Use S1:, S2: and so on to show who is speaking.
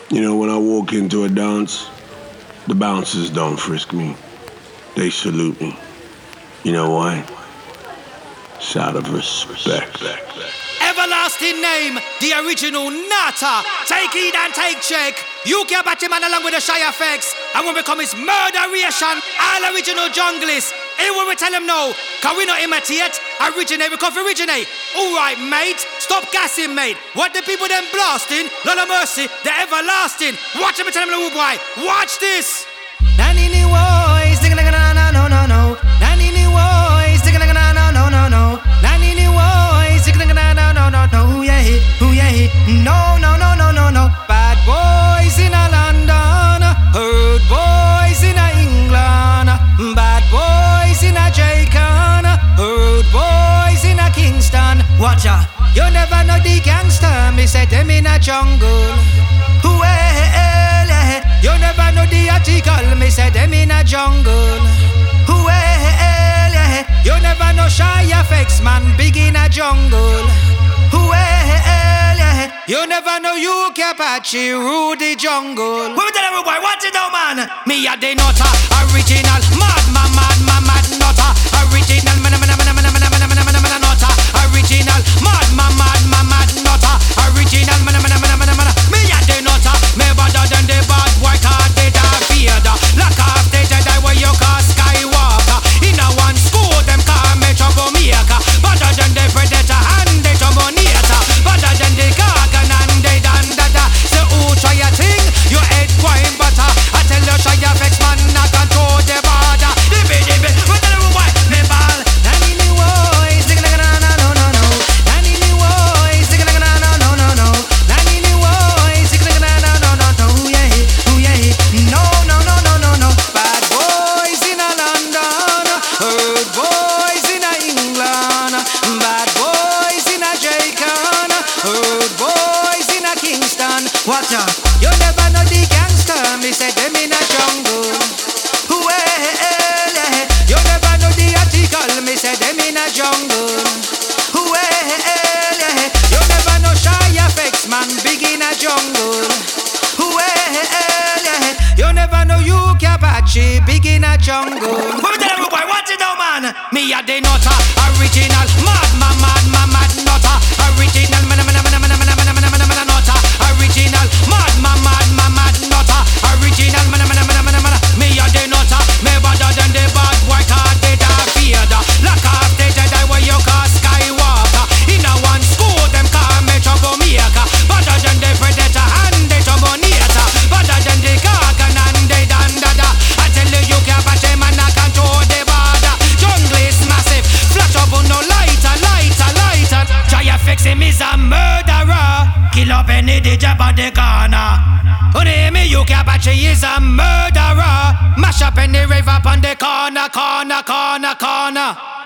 S1: You know, when I walk into a dance, the bouncers don't frisk me. They salute me. You know why? It's out of respect.
S2: Everlasting name, the original Nata. Take heed and take check. You care about him and along with the shy effects. And when we come is murderation, all original junglists. Here when we tell them no, cause we not imitate, originate, we come for originate. Alright mate, stop gassing mate. What the people them blasting, Lord of mercy, the everlasting. Watch them and tell them no boy, watch this. Nanini boys, no no no no. Nanini boys, no no no no. Nanini boys, no no no no. Yeah, no no no no no no. Bad boys in a London, herd boys in a England, bad boys in a Jamaica, herd boys in a Kingston. Watch out, you never know the gangster. Me say them in a jungle. Well, you never know the article. Me say them in a jungle. Well, you never know shy effects, man. Big in a jungle. Well, you never know you Apache rule the jungle. What we tell them, boy? Watch it out, man. Me a the nutter, original mad nutter, original nutter, original mad nutter, original me a the nutter, me better than the bad boy called the Darth Vader. Lock off the Jedi where you call Skywalker. In a one school them call me troublemaker. Better than the Predator and the Terminator. Better than the Gargan and the Dandada. So who try a thing? You head crime butter. I tell you shy effects man I control the border. The what tell you why? Me ball. Nanini boys, no no no. Nanini boys, no no no. Nanini boys, no no no. Yeah. No no. Bad boys in a London, herd boys in a England, bad boys in a Jamaica, herd boys in a Kingston. Watch out, you never know the gangster. Me say them in a jungle. Well, you never know the article. Me say them in a jungle. Well, you never know shy effects, man. Big in a jungle. Well, you never know you Apache big in a jungle. What we tell them, boy? Watch it out, man. Me a the nutter, original mad nutter, original nutter, original mad nutter, original me a the nutter, me better than the bad boy called the Darth Vader. Lock off the Jedi where you call Skywalker. In a one school them call me troublemaker. Better than the Predator and the Terminator. Better than the Gargan and the Dandada. I tell you can't patch him and I control the border. Jungle is massive, flash up on no lighter. Try to fix him is a murderer. Kill up any the job on the corner. Only me you can't patch he is a murderer. Mash up any rave up on the corner.